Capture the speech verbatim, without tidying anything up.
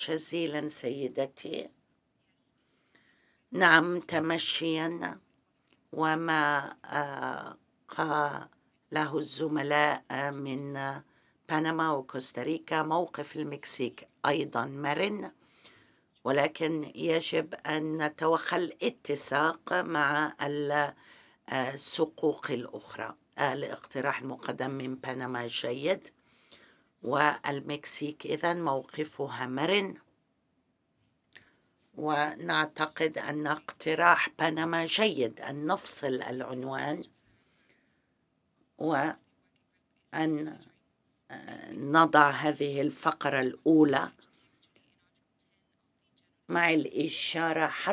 جزيلا سيدتي. نعم، تمشيا، وما قاله الزملاء من بنما وكوستاريكا. موقف المكسيك أيضا مرن، ولكن يجب أن نتوخى الاتساق مع السقوق الأخرى. الاقتراح المقدم من بنما جيد، والمكسيك إذن موقفها مرن، ونعتقد أن اقتراح بنما جيد، أن نفصل العنوان وأن نضع هذه الفقرة الأولى مع الإشارة